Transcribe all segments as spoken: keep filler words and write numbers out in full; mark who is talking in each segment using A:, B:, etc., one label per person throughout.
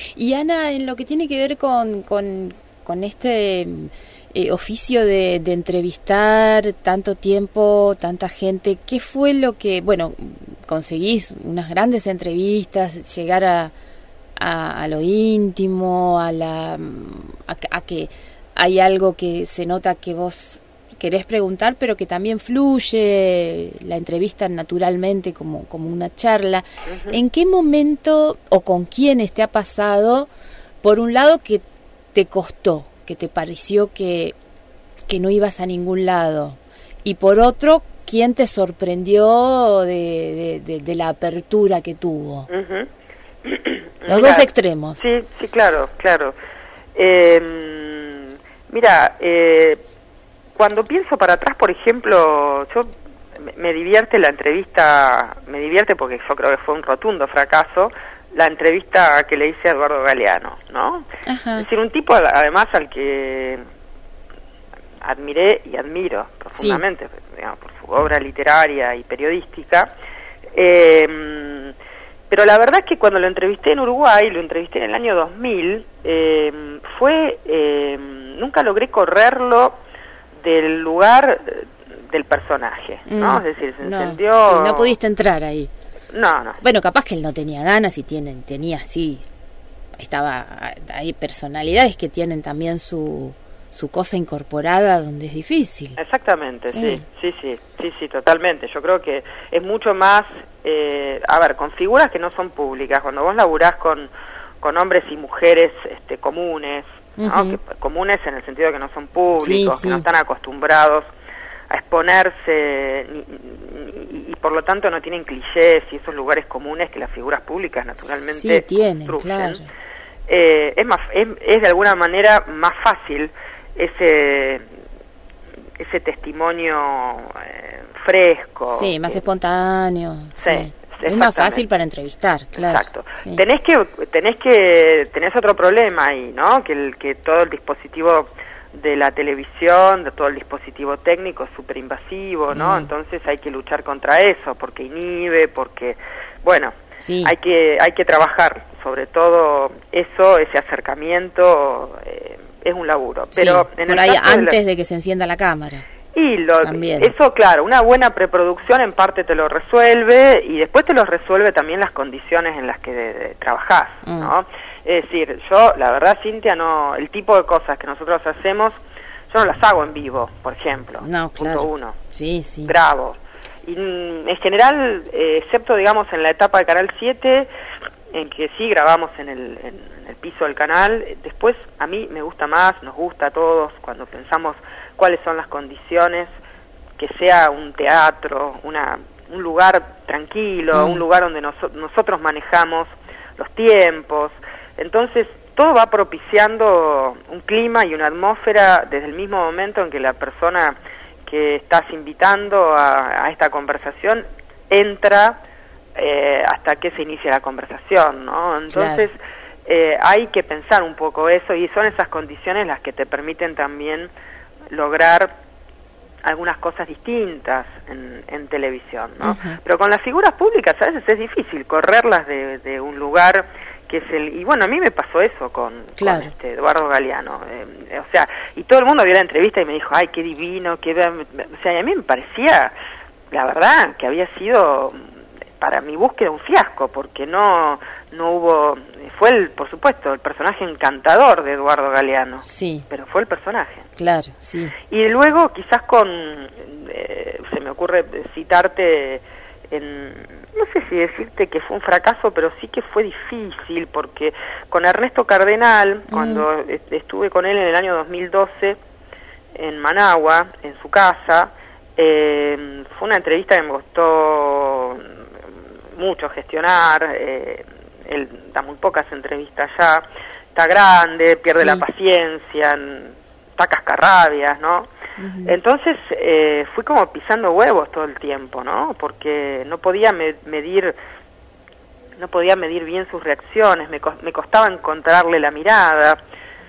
A: Y Ana, en lo que tiene que ver con, con, con este eh, oficio de, de entrevistar tanto tiempo, tanta gente, ¿qué fue lo que, bueno, conseguís unas grandes entrevistas, llegar a, a, a lo íntimo, a la a, a que hay algo que se nota que vos querés preguntar, pero que también fluye la entrevista naturalmente como, como una charla? Uh-huh. ¿En qué momento o con quiénes te ha pasado, por un lado, que te costó, que te pareció que, que no ibas a ningún lado? Y por otro, ¿quién te sorprendió de, de, de, de la apertura que tuvo? Uh-huh. Los mira, dos extremos.
B: Sí, sí, claro, claro. Eh, mira, eh, cuando pienso para atrás, por ejemplo, yo me divierte la entrevista, me divierte porque yo creo que fue un rotundo fracaso, la entrevista que le hice a Eduardo Galeano, ¿no? Ajá. Es decir, un tipo además al que admiré y admiro profundamente, sí, digamos, por su obra literaria y periodística, eh, pero la verdad es que cuando lo entrevisté en Uruguay, lo entrevisté en el año dos mil, eh, fue, eh, nunca logré correrlo del lugar del personaje, ¿no? Mm, es decir, se
A: no,
B: entendió...
A: Sí, no pudiste entrar ahí.
B: No, no.
A: Bueno, capaz que él no tenía ganas y tienen, tenía, sí, estaba, hay personalidades que tienen también su, su cosa incorporada donde es difícil.
B: Exactamente, sí, sí, sí, sí, sí, sí, totalmente. Yo creo que es mucho más, eh, a ver, con figuras que no son públicas, cuando vos laburás con, con hombres y mujeres este, comunes, ¿no? Uh-huh. Que, comunes en el sentido de que no son públicos, sí, sí. que no están acostumbrados a exponerse ni, ni, y por lo tanto no tienen clichés y esos lugares comunes que las figuras públicas naturalmente
A: sí, tienen, claro.
B: eh, es más es, es de alguna manera más fácil ese ese testimonio eh, fresco,
A: sí, más
B: eh,
A: espontáneo,
B: sí,
A: sí. Es más fácil para entrevistar, claro.
B: Exacto.
A: Sí.
B: Tenés que tenés que tenés otro problema ahí, ¿no? Que el que todo el dispositivo de la televisión, de todo el dispositivo técnico es súper invasivo, ¿no? Mm. Entonces hay que luchar contra eso, porque inhibe, porque, bueno, sí. hay que hay que trabajar, sobre todo eso, ese acercamiento, eh, es un laburo. Pero
A: sí,
B: en
A: por
B: el
A: ahí
B: caso
A: antes
B: de, la...
A: de que se encienda la cámara.
B: Y lo, eso, claro, una buena preproducción en parte te lo resuelve y después te lo resuelve también las condiciones en las que de, de, trabajás, mm. ¿no? Es decir, yo, la verdad, Cintia, no, el tipo de cosas que nosotros hacemos, yo no las hago en vivo, por ejemplo.
A: No, claro.
B: Punto uno.
A: Sí, sí.
B: Grabo. Y en general, eh, excepto, digamos, en la etapa de Canal siete, en que sí grabamos en el, en, en el piso del canal, después a mí me gusta más, nos gusta a todos, cuando pensamos cuáles son las condiciones, que sea un teatro, una un lugar tranquilo, mm. un lugar donde nos, nosotros manejamos los tiempos. Entonces, todo va propiciando un clima y una atmósfera desde el mismo momento en que la persona que estás invitando a, a esta conversación entra eh, hasta que se inicia la conversación, ¿no? Entonces, claro. eh, hay que pensar un poco eso y son esas condiciones las que te permiten también lograr algunas cosas distintas en, en televisión, ¿no? Uh-huh. Pero con las figuras públicas a veces es difícil correrlas de, de un lugar que es el... Y bueno, a mí me pasó eso con, claro. con este Eduardo Galeano. Eh, o sea, y todo el mundo vio la entrevista y me dijo, ay, qué divino, qué... O sea, y a mí me parecía, la verdad, que había sido para mi búsqueda un fiasco, porque no no hubo... Fue, el por supuesto, el personaje encantador de Eduardo Galeano.
A: Sí.
B: Pero fue el personaje.
A: Claro, sí.
B: Y luego, quizás con... Eh, se me ocurre citarte en... No sé si decirte que fue un fracaso, pero sí que fue difícil, porque con Ernesto Cardenal, mm. cuando est- estuve con él en el año dos mil doce, en Managua, en su casa, eh, fue una entrevista que me costó mucho gestionar, eh, él da muy pocas entrevistas ya, está grande, pierde sí. la paciencia, está cascarrabias, ¿no? Uh-huh. Entonces eh, fui como pisando huevos todo el tiempo, ¿no? Porque no podía me- medir no podía medir bien sus reacciones, me, co- me costaba encontrarle la mirada,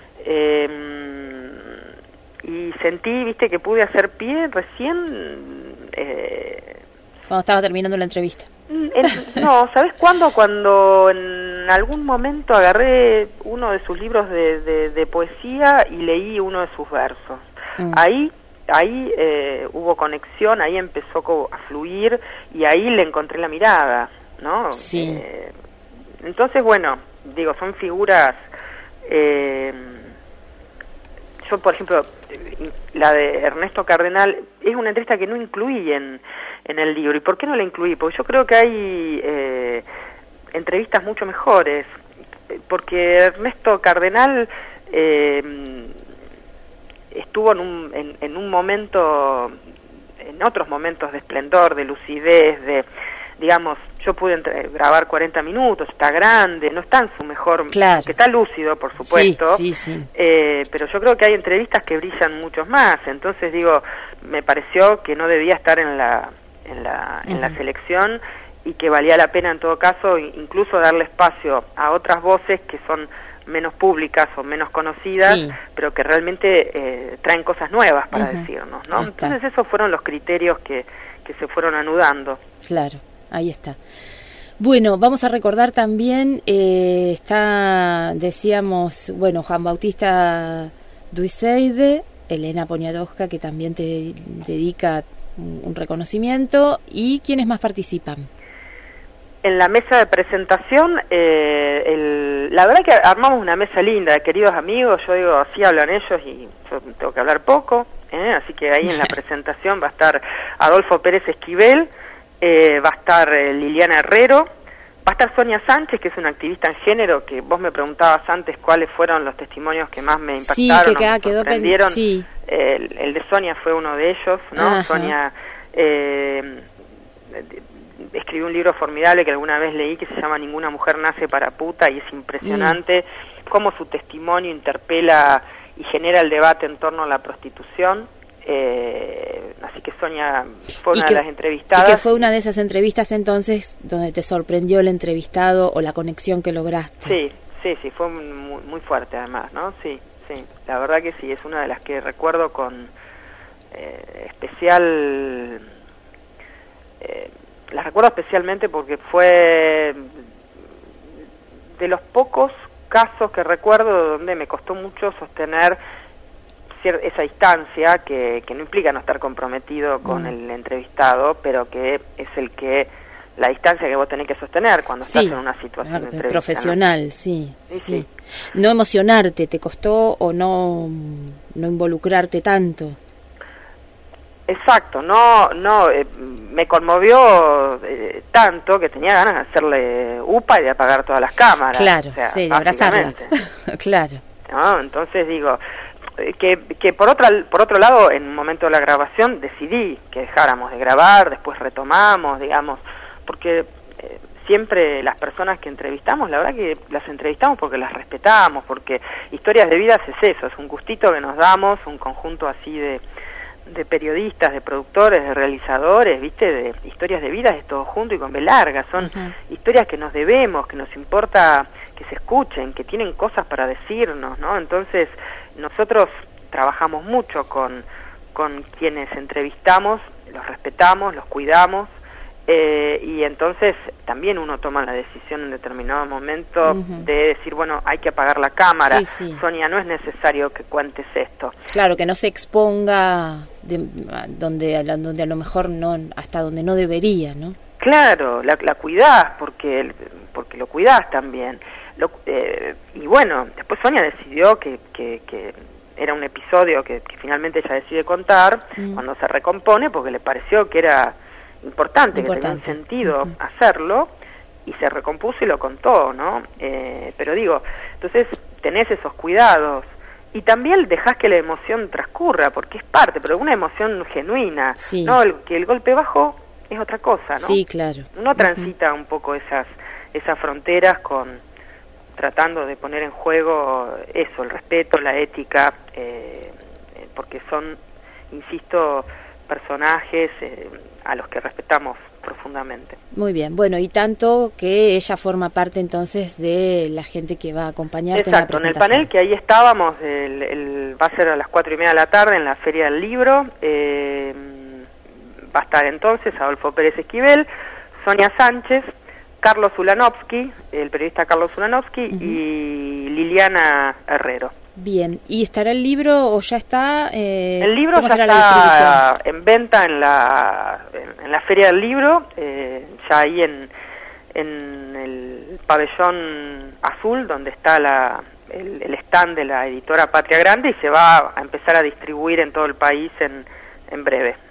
B: eh, y sentí, viste, que pude hacer pie recién... Eh,
A: Cuando estaba terminando la entrevista.
B: En, no, ¿sabes cuándo? Cuando en en algún momento agarré uno de sus libros de, de, de poesía y leí uno de sus versos. Mm. Ahí, ahí eh, hubo conexión, ahí empezó a fluir y ahí le encontré la mirada, ¿no?
A: Sí.
B: Eh, entonces, bueno, digo, son figuras... Eh, yo, por ejemplo, la de Ernesto Cardenal es una entrevista que no incluí en, en el libro. ¿Y por qué no la incluí? Porque yo creo que hay eh, entrevistas mucho mejores. Porque Ernesto Cardenal eh, estuvo en un, en, en un momento, en otros momentos de esplendor, de lucidez, de... digamos, yo pude entre, grabar cuarenta minutos, está grande, no está en su mejor...
A: Claro.
B: Que está lúcido, por supuesto,
A: sí, sí, sí.
B: Eh, pero yo creo que hay entrevistas que brillan muchos más, entonces digo, me pareció que no debía estar en la, en la, uh-huh. en la selección y que valía la pena en todo caso incluso darle espacio a otras voces que son menos públicas o menos conocidas, sí. pero que realmente eh, traen cosas nuevas para uh-huh. decirnos, ¿no? Entonces esos fueron los criterios que, que se fueron anudando.
A: Claro. Ahí está. Bueno, vamos a recordar también, eh, está, decíamos, bueno, Juan Bautista Duiseide, Elena Poniatowska, que también te dedica un, un reconocimiento, y ¿quiénes más participan?
B: En la mesa de presentación, eh, el, la verdad que armamos una mesa linda, de queridos amigos, yo digo, así hablan ellos y yo tengo que hablar poco, ¿eh? Así que ahí en la presentación va a estar Adolfo Pérez Esquivel, Eh, va a estar eh, Liliana Herrero, va a estar Sonia Sánchez, que es una activista en género, que vos me preguntabas antes cuáles fueron los testimonios que más me impactaron,
A: sí, que
B: o me
A: quedó
B: sorprendieron.
A: Sí.
B: Eh, el, el de Sonia fue uno de ellos, ¿no? Ajá. Sonia eh, escribió un libro formidable que alguna vez leí que se llama Ninguna mujer nace para puta, y es impresionante mm. cómo su testimonio interpela y genera el debate en torno a la prostitución. Eh, así que Sonia fue una
A: que,
B: de las entrevistadas.
A: Y que fue una de esas entrevistas entonces donde te sorprendió el entrevistado o la conexión que lograste.
B: Sí, sí, sí, fue muy, muy fuerte además, ¿no? Sí, sí, la verdad que sí, es una de las que recuerdo con eh, especial... Eh, las recuerdo especialmente porque fue de los pocos casos que recuerdo donde me costó mucho sostener esa distancia que, que no implica no estar comprometido con mm. el entrevistado, pero que es el que la distancia que vos tenés que sostener cuando sí. estás en una situación
A: ah,
B: de
A: profesional, ¿no? sí, sí, sí. No emocionarte, ¿te costó o no no involucrarte tanto?
B: Exacto, no, no, eh, me conmovió eh, tanto que tenía ganas de hacerle upa y de apagar todas las cámaras.
A: Claro,
B: o sea,
A: sí, de abrazarla. Claro.
B: ¿No? Entonces digo, que, que por otra por otro lado, en un momento de la grabación decidí que dejáramos de grabar, después retomamos, digamos, porque eh, siempre las personas que entrevistamos, la verdad que las entrevistamos porque las respetamos, porque Historias de Vidas es eso, es un gustito que nos damos, un conjunto así de, de periodistas, de productores, de realizadores, viste, de historias de vidas, es todo junto y con B larga, son uh-huh. historias que nos debemos, que nos importa que se escuchen, que tienen cosas para decirnos, ¿no? Entonces nosotros trabajamos mucho con, con quienes entrevistamos, los respetamos, los cuidamos, eh, y entonces también uno toma la decisión en determinado momento uh-huh. de decir, bueno, hay que apagar la cámara,
A: sí, sí.
B: Sonia, no es necesario que cuentes esto.
A: Claro, que no se exponga de, donde, donde a lo mejor no, hasta donde no debería, ¿no?
B: Claro, la, la cuidás, porque, porque lo cuidás también. Lo, eh, y bueno, después Sonia decidió que, que, que era un episodio que, que finalmente ella decide contar mm. cuando se recompone, porque le pareció que era importante, importante. que tenía un sentido uh-huh. hacerlo, y se recompuso y lo contó, ¿no? Eh, pero digo, entonces tenés esos cuidados, y también dejás que la emoción transcurra, porque es parte, pero una emoción genuina,
A: sí.
B: ¿no? El, que el golpe bajo es otra cosa, ¿no?
A: Sí, claro.
B: Uno transita uh-huh. un poco esas, esas fronteras con... tratando de poner en juego eso, el respeto, la ética, eh, porque son, insisto, personajes eh, a los que respetamos profundamente.
A: Muy bien, bueno, y tanto que ella forma parte entonces de la gente que va a acompañarte.
B: Exacto,
A: en la
B: en el panel que ahí estábamos, el, el, va a ser a las cuatro y media de la tarde en la Feria del Libro, eh, va a estar entonces Adolfo Pérez Esquivel, Sonia Sánchez, Carlos Ulanovsky, el periodista Carlos Ulanovsky, uh-huh. y Liliana Herrero.
A: Bien, ¿y estará el libro o ya está? Eh,
B: el libro ya está en venta en la en, en la Feria del Libro, eh, ya ahí en, en el pabellón azul, donde está la, el, el stand de la editora Patria Grande, y se va a empezar a distribuir en todo el país en, en breve.